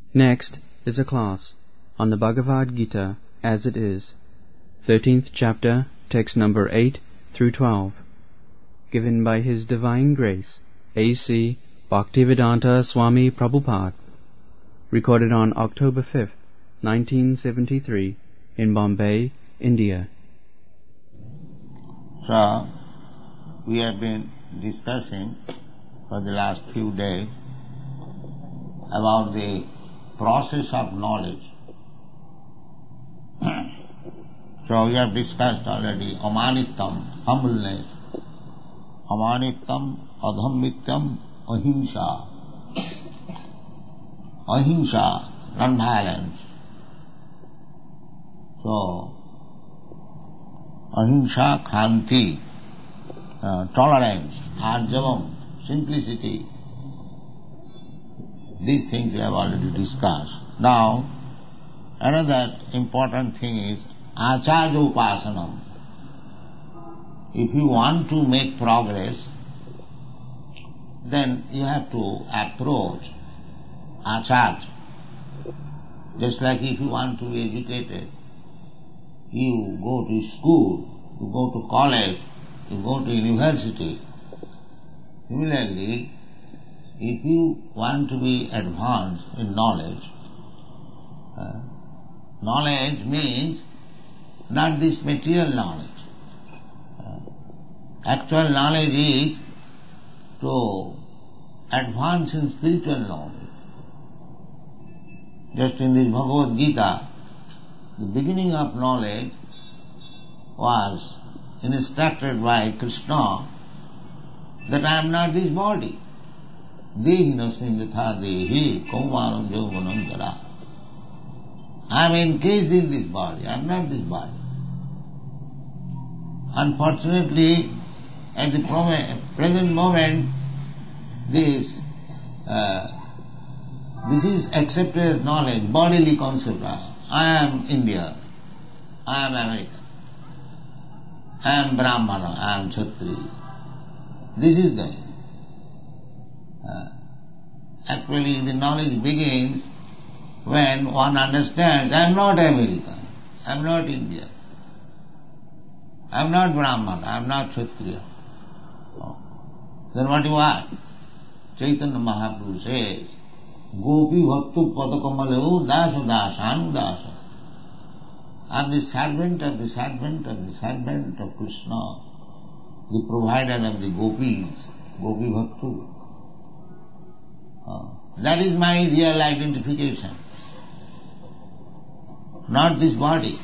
Next is a class on the Bhagavad Gita as it is, 13th chapter, text number 8 through 12, given by His Divine Grace, A.C. Bhaktivedanta Swami Prabhupada, recorded on October 5th, 1973, in Bombay, India. So, we have been discussing for the last few days about the process of knowledge. So we have discussed already amanittam, humbleness, amanittam, adhammityam, ahimsa. Ahimsa, non-violence. So, ahimsa, khanti, tolerance, arjavam, simplicity. These things we have already discussed. Now, another important thing is acharya upasanam. If you want to make progress, then you have to approach acharya. Just like if you want to be educated, you go to school, you go to college, you go to university. Similarly, if you want to be advanced in knowledge, knowledge means not this material knowledge. Actual knowledge is to advance in spiritual knowledge. Just in this Bhagavad Gita, the beginning of knowledge was instructed by Krishna that I am not this body. Dehinasmin yatha dehi kaumaram yauvanam jara. I am encased in this body, I am not this body. Unfortunately, at the present moment, this is accepted as knowledge, bodily concept. I am India, I am America, I am Brahmana, I am Kshatriya. This is the actually the knowledge begins when one understands I am not America, I am not India, I am not Brahmana, I am not Kshatriya. Then what you are? Chaitanya Mahaprabhu says, Gopi Bhaktu Padakamalehu Dasa Dasanu Dasa. I am the servant of the servant of the servant of Krishna, the provider of the gopis, Gopi Bhaktu. That is my real identification, not this body.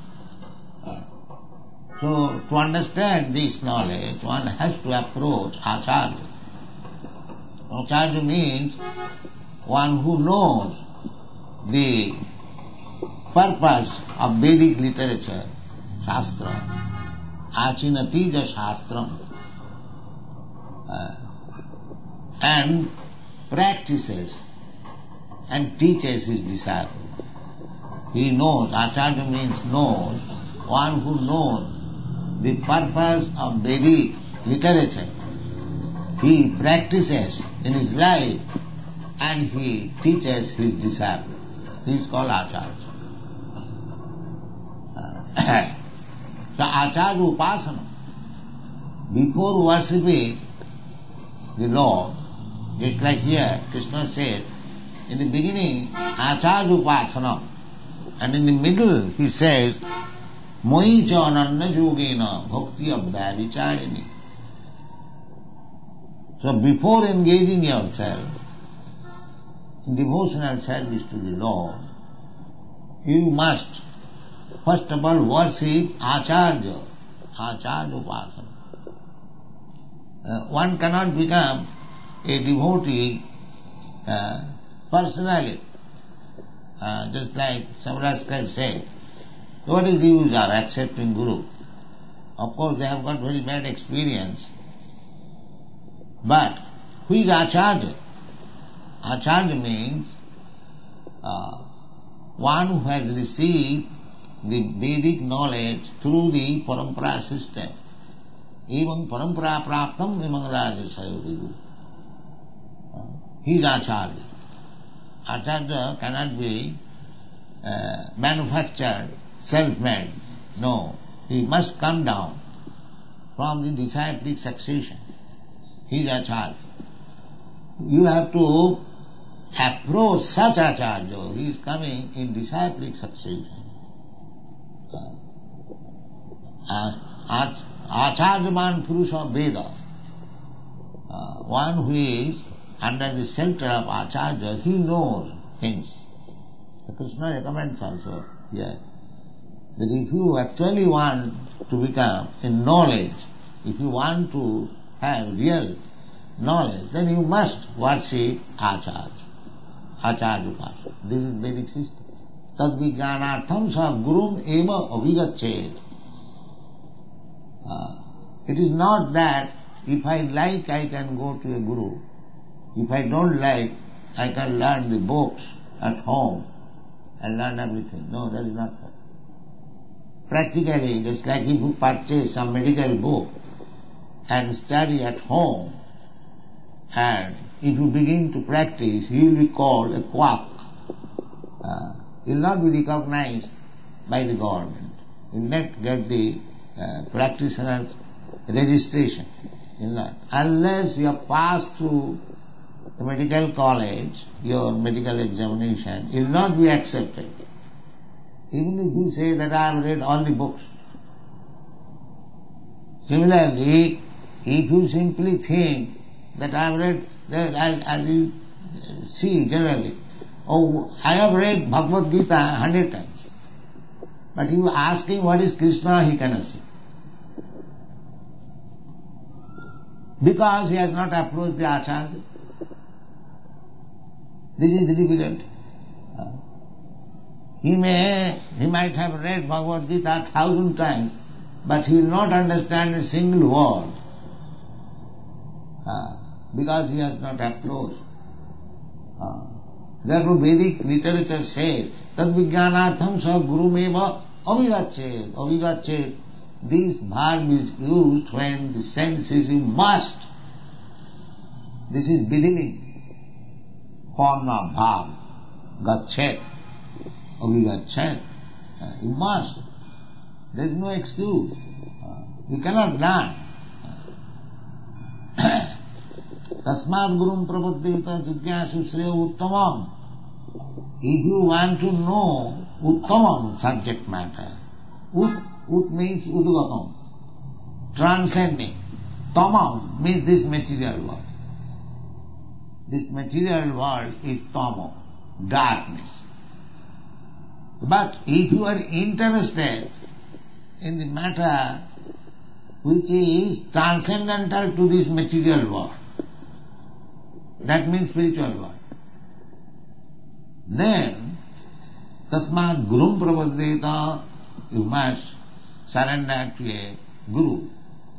So, to understand this knowledge, one has to approach acharya. Acharya means one who knows the purpose of Vedic literature, Shastra, Achinatija Shastram, and practices and teaches his disciple. He knows, acharya means knows, one who knows the purpose of Vedic literature. He practices in his life and he teaches his disciple. He is called acharya. So acharya upasana. Before worshipping the Lord, just like here Krishna said, in the beginning acharya upasana, and in the middle he says Moi cha ananya yogena bhakti abhyavicharini. So before engaging yourself in devotional service to the Lord, you must first of all worship acharya, acharya upasana. One cannot become a devotee personally. Just like Samraskar said, what is the use of accepting Guru? Of course they have got very bad experience. But who is Acharya? Acharya means one who has received the Vedic knowledge through the parampara system. Evam parampara praptam imang rajasayo vidu. He is Acharya. Acharya cannot be manufactured, self-made. No, he must come down from the disciplic succession. He is Acharya. You have to approach such Acharya. He is coming in disciplic succession. Acharyaman Purusha Veda. One who is under the shelter of Acharya, he knows things. The Krishna recommends also here that if you actually want to become in knowledge, if you want to have real knowledge, then you must worship Acharya. Acharya Upasana. This is Vedic system. Tad vijnanartham sa gurum eva avigachet. It is not that if I like I can go to a guru. If I don't like, I can learn the books at home and learn everything. No, that is not that. Practically, just like if you purchase some medical book and study at home, and if you begin to practice, you will be called a quack. You will not be recognized by the government. You will not get the practitioner registration. Unless you have passed through the medical college, your medical examination, you will not be accepted. Even if you say that I have read all the books. Similarly, if you simply think that I have read, as you see generally, oh, I have read Bhagavad Gita 100 times. But you ask him what is Krishna, he cannot say. Because he has not approached the Acharya. This is the difficulty. He might have read Bhagavad Gita 1,000 times, but he will not understand a single word. Because he has not approached. Therefore Vedic literature says, Tad vijnanartham sa gurumeva avigachet. Avigachet. This verb is used when the sense is you must. This is beginning. Form of verb. Gachet. Avigachet. You must. There is no excuse. You cannot learn. Tasmad gurum prapaddita jigyasu sreya uttamam. If you want to know uttamam subject matter, ut means udgatam, transcending. Tamam means this material world. This material world is tamo, darkness. But if you are interested in the matter which is transcendental to this material world, that means spiritual world, then tasmad gurum prapaddeta, you must surrender to a guru.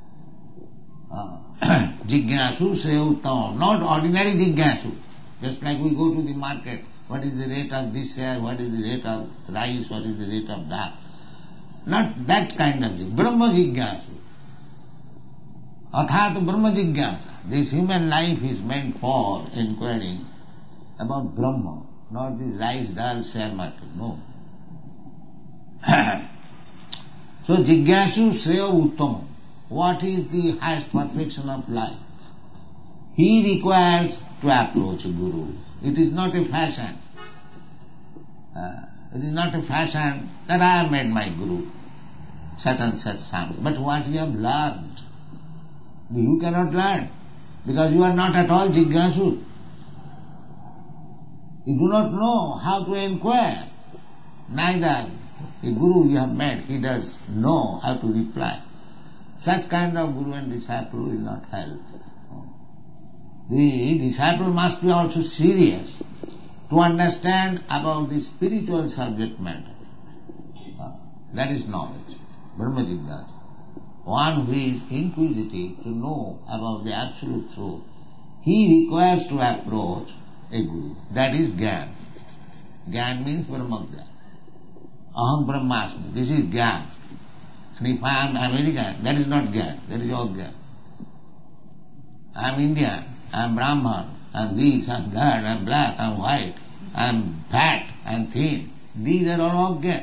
Jigyasu sreya uttamam, not ordinary jigyasu. Just like we go to the market, what is the rate of this share, what is the rate of rice, what is the rate of that. Not that kind of thing. Brahma jigyasu. Athat Brahma jigyasa. This human life is meant for inquiring about Brahma, not this rice, dal, share market. No. So jigyasu sreya uttamam. What is the highest perfection of life? He requires to approach a guru. It is not a fashion. It is not a fashion that I have made my guru, such and such son. But what you have learned, you cannot learn, because you are not at all jigyasu. You do not know how to inquire. Neither the guru you have met, he does know how to reply. Such kind of guru and disciple will not help. The disciple must be also serious to understand about the spiritual subject matter. That is knowledge, Brahma Jigyasa. One who is inquisitive to know about the absolute truth, he requires to approach a guru. That is Gyan. Gyan means Brahma Gyan. Aham Brahmasmi. This is Gyan. And if I am American, that is not Gyan, that is all Gyan. I am Indian, I am Brahman, I am this, I am that, I am black, I am white, I am fat and thin. These are all ajna.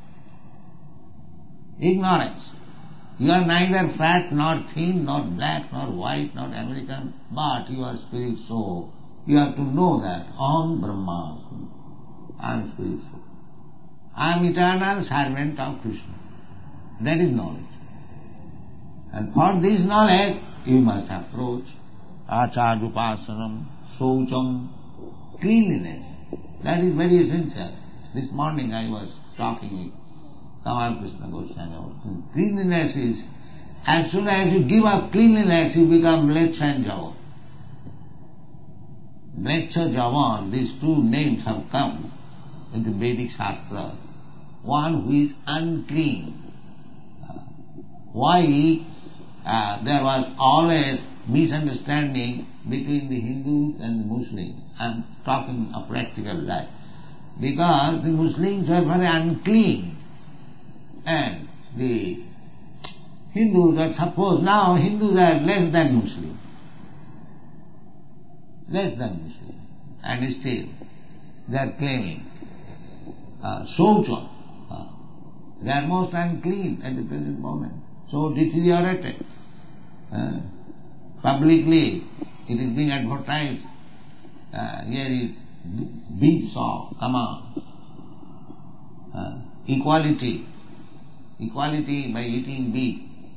Ignorance. You are neither fat nor thin, nor black, nor white, nor American, but you are spirit soul. You have to know that. Aham Brahmasmi. I am spirit soul. I am eternal servant of Krishna. That is knowledge. And for this knowledge, you must approach Acharya Upasanam, Saucham, cleanliness. That is very essential. This morning I was talking with Kamal Krishna Goswami. Cleanliness is, as soon as you give up cleanliness, you become Mleccha and Javan. Mleccha, Javan, these two names have come into Vedic Shastra. One who is unclean. Why there was always misunderstanding between the Hindus and the Muslims? I am talking of practical life. Because the Muslims were very unclean and the Hindus are supposed, now Hindus are less than Muslims. Less than Muslims. And still they are claiming Saucha. They are most unclean at the present moment. So deteriorated. Publicly it is being advertised. Here is beef saw, come on. Equality by eating beef.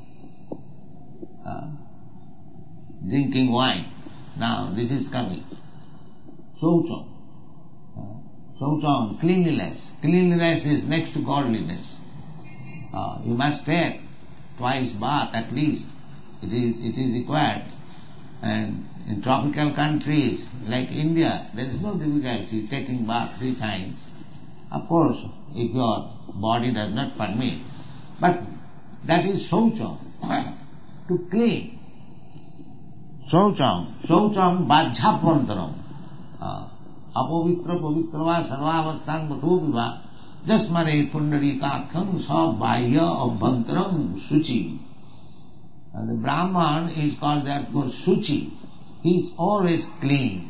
Drinking wine. Now this is coming. Saucham. Saucham, cleanliness. Cleanliness is next to godliness. You must take twice bath at least. It is required. And in tropical countries like India, there is no difficulty taking bath 3 times. Of course, if your body does not permit. But that is Saucham, to clean. Saucham Vajjhapvantaram. Apavitra pavitrava sarvavastang vathoviva jasmane pundarikakham sabhaya abhantaram suchi. The Brahman is called therefore Suchi. He is always clean.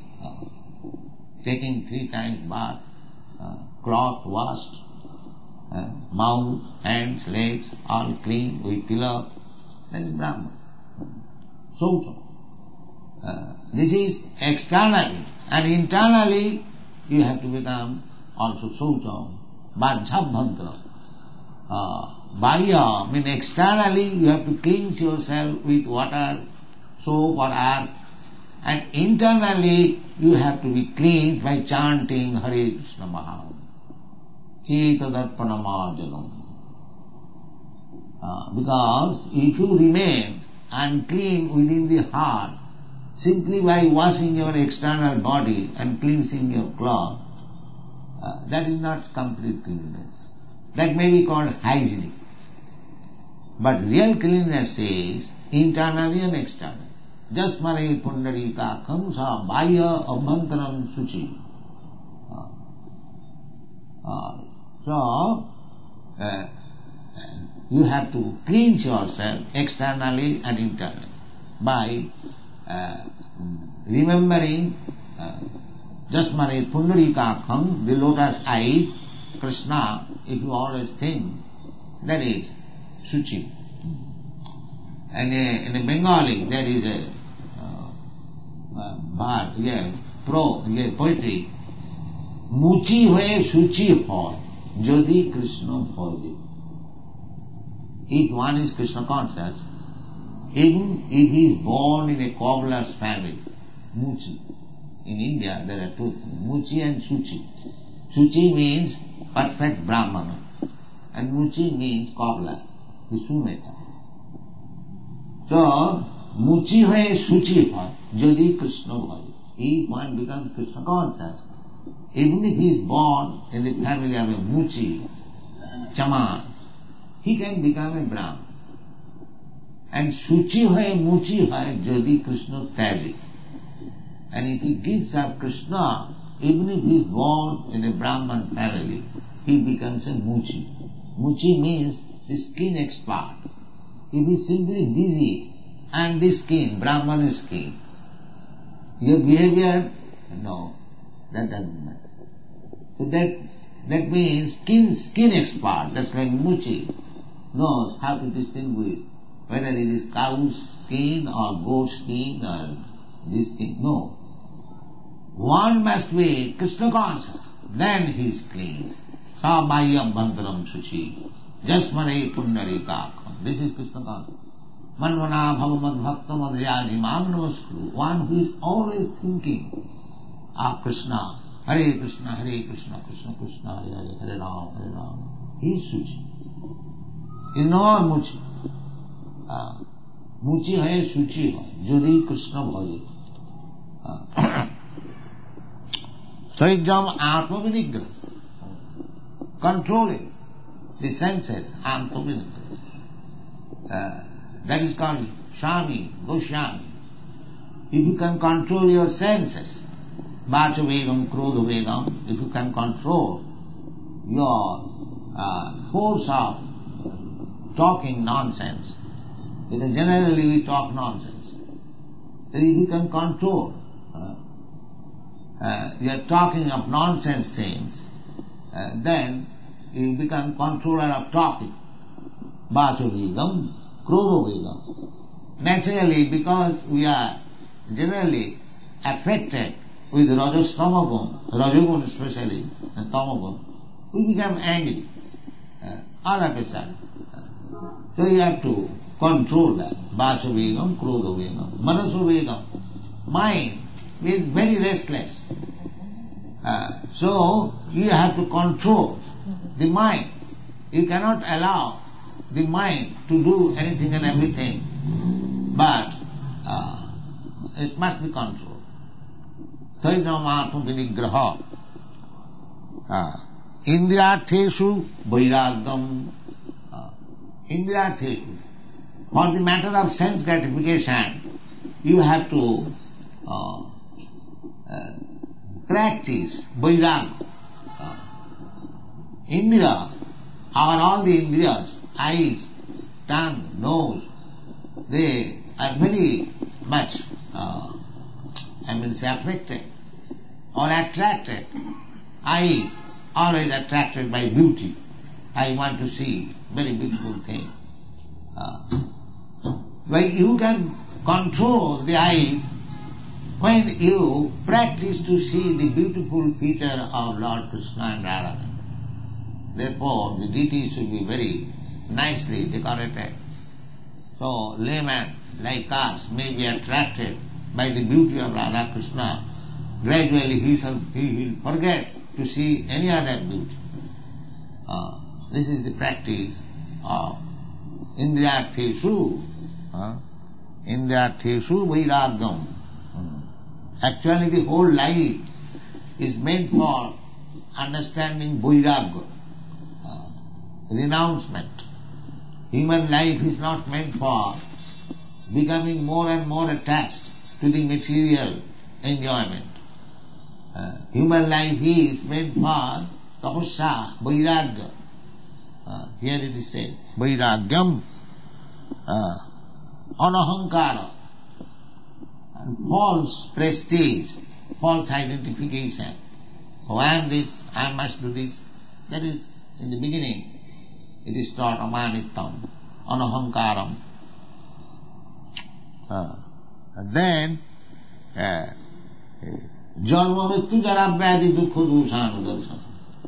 Taking 3 times bath, cloth washed, mouth, hands, legs, all clean with tilak. That is Brahman. Saucham. This is externally. And internally, you have to become also Saucham, Vajjhapvantaram. Bahya means externally you have to cleanse yourself with water, soap or earth. And internally you have to be cleansed by chanting Hare Krishna Maha. Chetadarpanamarjanam. Because if you remain unclean within the heart, simply by washing your external body and cleansing your cloth, that is not complete cleanliness. That may be called hygienic. But real cleanliness is internally and externally. Jasmane pundarikakham sa bhaya abhantaram suchi. So, you have to cleanse yourself externally and internally by remembering Jasmane pundarikakham, the lotus eye, Krishna, if you always think, that is Suchi. And in a Bengali there is a poetry. Muchi hoye Suchi hoy, Jodi Krishna bhoje. If one is Krishna conscious, even if he is born in a cobbler's family, Muchi. In India there are 2 things, Muchi and Suchi. Suchi means perfect Brahmana, and Muchi means cobbler, the shoemaker. So, Muchi hoye Suchi hoy, Jodi Krishna bhoje. If one becomes Krishna conscious, even if he is born in the family of a Muchi, Chaman, he can become a Brahman. And Suchi hoye Muchi hoye, Jodi Krishna tyaji. And if he gives up Krishna, even if he is born in a Brahman family, he becomes a Muchi. Muchi means the skin expert. If he is simply busy, I am the skin, Brahman is skin. Your behavior, no, that doesn't matter. So that means skin expert, that's like Muchi, knows how to distinguish whether it is cow's skin or goat's skin or this skin. No. One must be Krishna conscious, then he is clean. Sabhayyam bhantaram suchi, jasmane pundarikakam. This is Krishna conscious. Manvana bhavamad bhaktam adhyadi magnamasku. One who is always thinking of Krishna. Hare Krishna, Hare Krishna, Krishna Krishna, Hare Hare, Hare Rama, Hare Rama. He is Suchi. He is no more Muchi. Muchi hai, Suchi hai. Jodi Krishna bhaje. So exam Atma Vinigraha. Controlling the senses, Atma Vinigraha. That is called Shami, Goswami. If you can control your senses, Vacha Vegam, Krodha Vegam, if you can control your force of talking nonsense, because generally we talk nonsense. So if you can control, you are talking of nonsense things, then you become controller of talking. Vacha Vegam, Krodha Vegam. Naturally, because we are generally affected with Rajas Tamagum, Rajagun especially, and Tamagum, we become angry all of a sudden. So you have to control that. Vacha Vegam, Krodha Vegam, Manaso Vegam. Mind is very restless. So you have to control the mind. You cannot allow the mind to do anything and everything, but it must be controlled. Saidam Vinigraha. Indriyartheshu Vairagam. Indriyartheshu. For the matter of sense gratification, you have to practice Vairagam. Indriya are all the Indriyas, eyes, tongue, nose, they are very much affected or attracted. Eyes always attracted by beauty. I want to see very beautiful thing. But you can control the eyes when you practice to see the beautiful feature of Lord Krishna and Radha. Therefore, the deities should be very nicely decorated. So, layman like us may be attracted by the beauty of Radha Krishna. Gradually he will forget to see any other beauty. This is the practice of Indriyartheshu. Indriyartheshu Vairagam. Actually the whole life is meant for understanding Vairagya, renouncement. Human life is not meant for becoming more and more attached to the material enjoyment. Human life is meant for tapasya, vairagya. Here it is said, vairagyam, anahankara, and false prestige, false identification. Oh, I am this, I must do this. That is, in the beginning, it is taught amanitam, anahankaram. And then, janma mrityu jara vyadhi dukkha doshan darsana.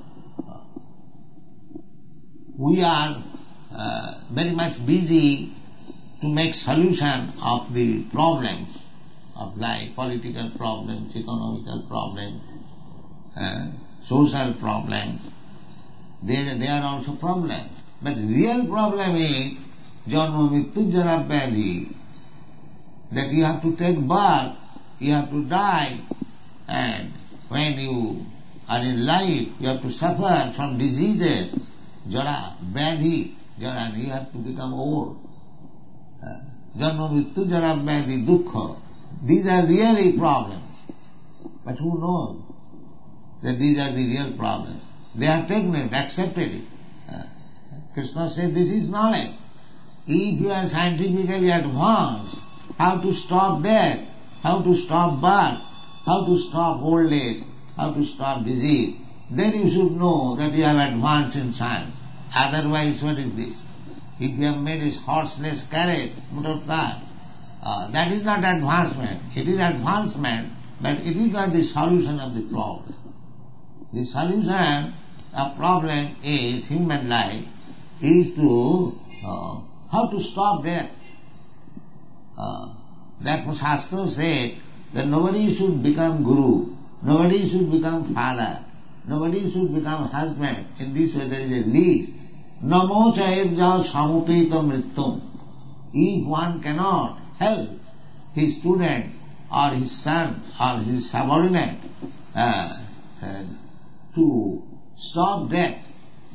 We are very much busy to make solution of the problems of life, political problems, economical problems, social problems. They are also problems. But real problem is janma mrityu jara vyadhi, that you have to take birth, you have to die, and when you are in life, you have to suffer from diseases, jara, vyadhi, jara, you have to become old. Janma mrityu jara vyadhi dukkha. These are really problems. But who knows that these are the real problems? They have taken it, accepted it. Krishna says this is knowledge. If you are scientifically advanced, how to stop death, how to stop birth, how to stop old age, how to stop disease, then you should know that you have advanced in science. Otherwise, what is this? If you have made a horseless carriage, motor car, that is not advancement. It is advancement, but it is not the solution of the problem. The solution of problem is human life, is to how to stop death. That Shastra said that nobody should become guru, nobody should become father, nobody should become husband. In this way there is a list. Namo chayirja samupita mrityum. If one cannot help his student or his son or his subordinate to stop death,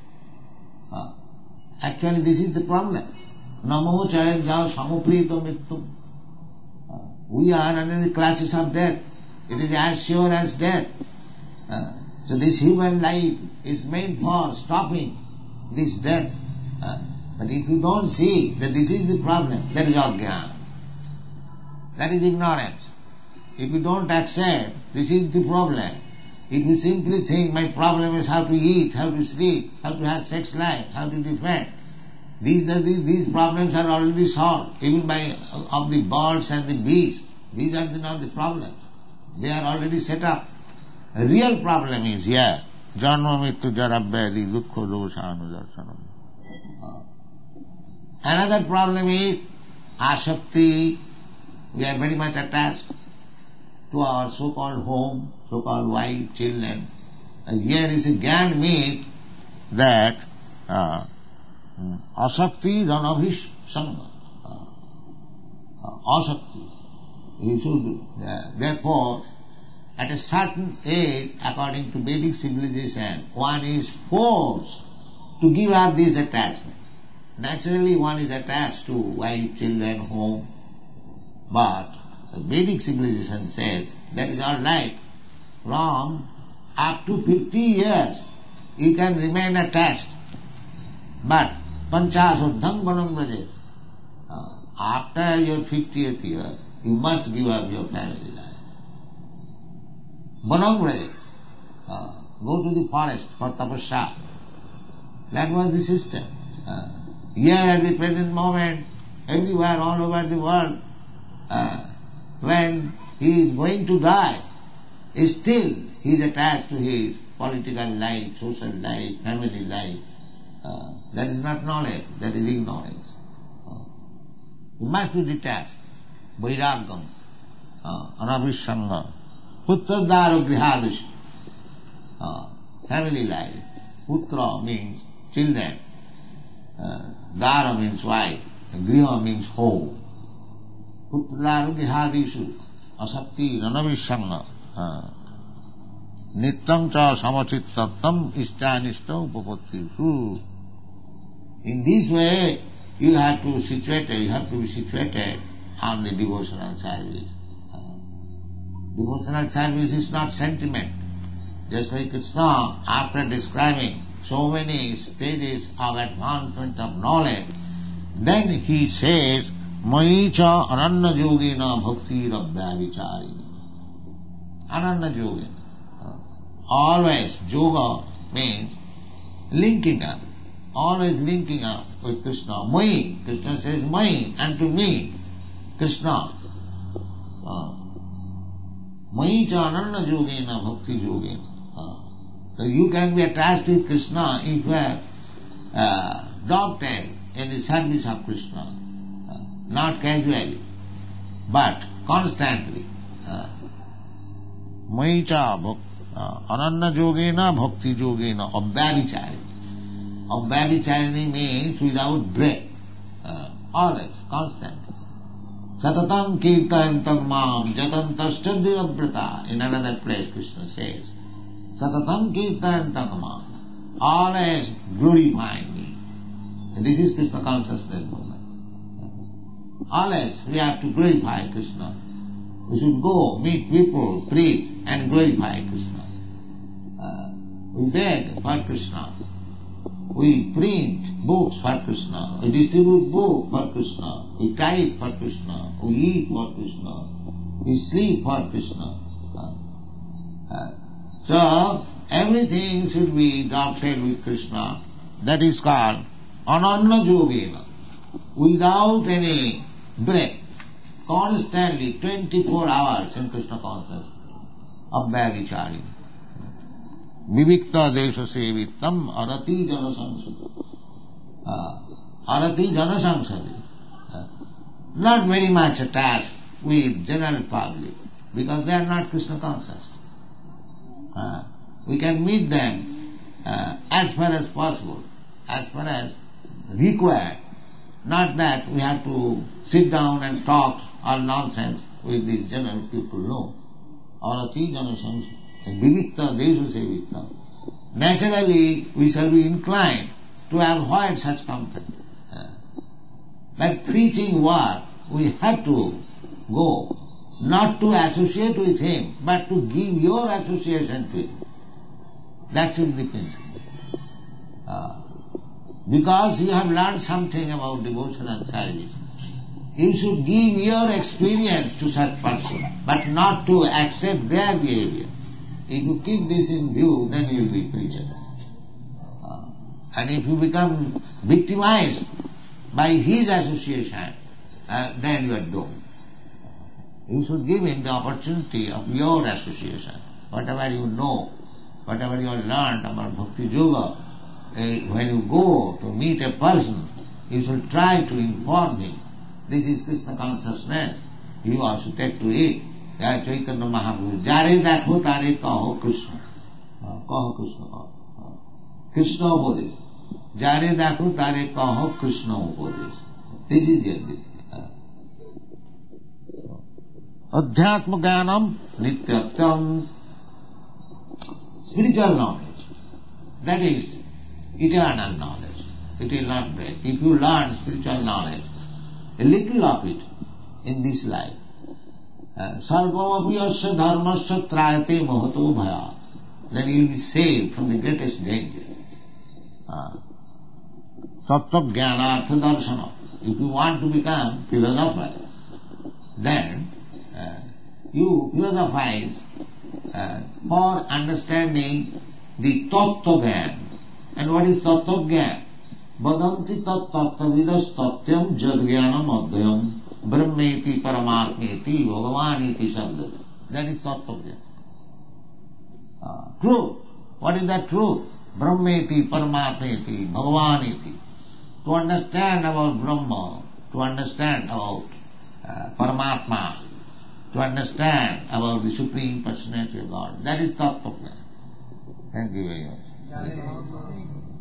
actually this is the problem. Namo chayirja samupita mrityum. We are under the clutches of death. It is as sure as death. So this human life is made for stopping this death. But if you don't see that this is the problem, that is ajnana. That is ignorance. If you don't accept this is the problem, if you simply think my problem is how to eat, how to sleep, how to have sex life, how to defend, these problems are already solved, even of the birds and the beasts. These are not the problems. They are already set up. A real problem is here. Janma mittu jara vyadi dukkha dosha anudarsanam. Another problem is asakti. We are very much attached to our so-called home, so-called wife, children. And here is a grand myth that asakti ranabhish sangha. Asakti. You should, therefore, at a certain age, according to Vedic civilization, one is forced to give up this attachment. Naturally, one is attached to wife, children, home, but the Vedic civilization says that is all right. From up to 50 years, you can remain attached, but panchasodham vanam vrajet. After your 50th year, you must give up your family life. Vanam vrajet. Go to the forest for tapasya. That was the system. Here at the present moment, everywhere, all over the world, when he is going to die, still he is attached to his political life, social life, family life. That is not knowledge, that is ignorance. You must be detached. Vairagam, anabhishanga, puttradharo grihadashi. Family life. Putra means children. Dara means wife. Griha means home. Puttradharo grihadishu. Asakti ranabhishanga. Nityam cha samachittatam ishtanishta upapattishu. In this way, you have to be situated on the devotional service. Devotional service is not sentiment. Just like Krishna, after describing so many stages of advancement of knowledge, then he says, Mai cha ananya yogena bhakti rabdya vicharini. Ananya yogena. Always, yoga means linking up. Always linking up with Krishna. Mai, Krishna says Mai, and to me, Krishna. Mai cha ananya yogena bhakti yogena. So you can be attached with Krishna if you are adopted in the service of Krishna. Not casually, but constantly. Mai cha ananya yogena bhakti yogena abhyavicharini. Abhyavicharini means without break, always, constantly. Satatam kirtayantam mam jatantascha divabrata. In another place Krishna says, Satatam kirtayantam mam. Always glorifying me. And this is Krishna consciousness movement. Always we have to glorify Krishna. We should go, meet people, preach and glorify Krishna. We beg for Krishna. We print books for Krishna. We distribute books for Krishna. We type for Krishna. We eat for Krishna. We sleep for Krishna. So everything should be adopted with Krishna. That is called ananya yogena, without any break, constantly 24 hours in Krishna consciousness, abhyavichari. Vivikta desha sevitam arati jana samsadi. Arati jana samsadi. Not very much attached with general public, because they are not Krishna conscious. We can meet them as far as possible, as far as required. Not that we have to sit down and talk all nonsense with these general people, no. Arati jana samsadi. Vivikta desha sevitam. Naturally, we shall be inclined to avoid such company. But preaching work, we have to go, not to associate with him, but to give your association to him. That should be the principle. Because you have learned something about devotion and service, you should give your experience to such person, but not to accept their behavior. If you keep this in view, then you will be preacher. And if you become victimized by his association, then you are doomed. You should give him the opportunity of your association. Whatever you know, whatever you have learned about Bhakti Yoga, when you go to meet a person, you should try to inform him. This is Krishna consciousness. You also take to it. Jai Chaitanya Mahaprabhu. Jare dakho tare kaho Krishna. Kaho Krishna. Krishna Upadesh. Jare dakho tare kaho Krishna Upadesh. This is the Adhyatma Jnanam Nityatyam. Spiritual knowledge. That is eternal knowledge. It will not break. If you learn spiritual knowledge, a little of it in this life, sarvamapi asya dharmasya trayate mahato bhaya, then you will be saved from the greatest danger. Tattva jnanartha darshana. If you want to become philosopher, then you philosophize for understanding the tattva jnana. And what is tattva jnana? Vadanti tat tattvavidas tatyam jad jnanam adhyam brahmeti paramatmeti bhagavaniti sabdati. That is tattva jnana. Truth. What is that truth? Brahmeti paramatmeti bhagavaniti. To understand about Brahma, to understand about Paramatma, to understand about the Supreme Personality of God. That is tattva jnana. Thank you very much.